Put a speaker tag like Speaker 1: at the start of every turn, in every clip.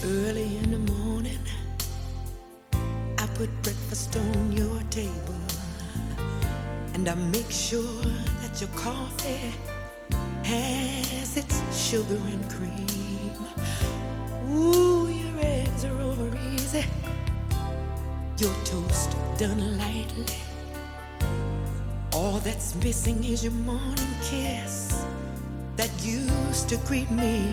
Speaker 1: Early in the morning, I put breakfast on your table, and I make sure that your coffee has its sugar and cream. Ooh, your eggs are over easy, your toast done lightly. All that's missing is your morning kiss that used to greet me.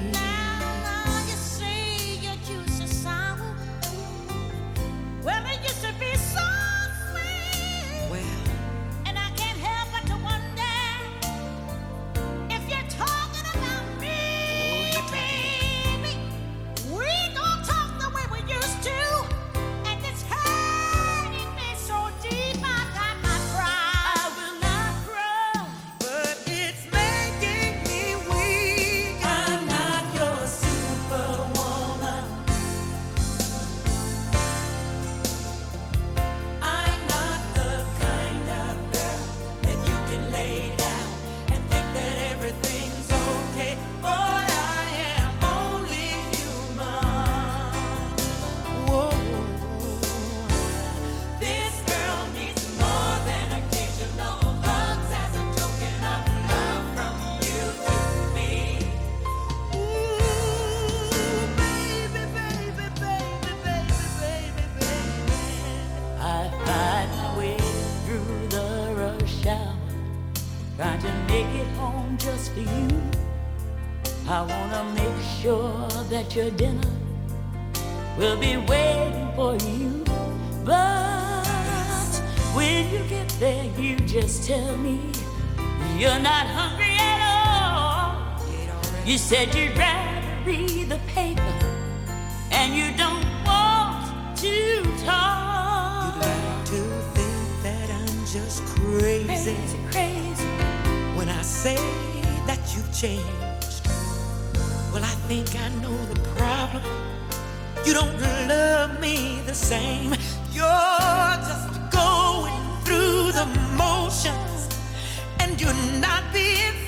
Speaker 2: Trying to make it home just for you. I wanna make sure that your dinner will be waiting for you. But when you get there, you just tell me you're not hungry at all. You said you'd rather read the paper and you don't want to talk.
Speaker 1: You'd like to think that I'm just crazy. When I say that you've changed, well, I think I know the problem. You don't love me the same. You're just going through the motions, and you're not being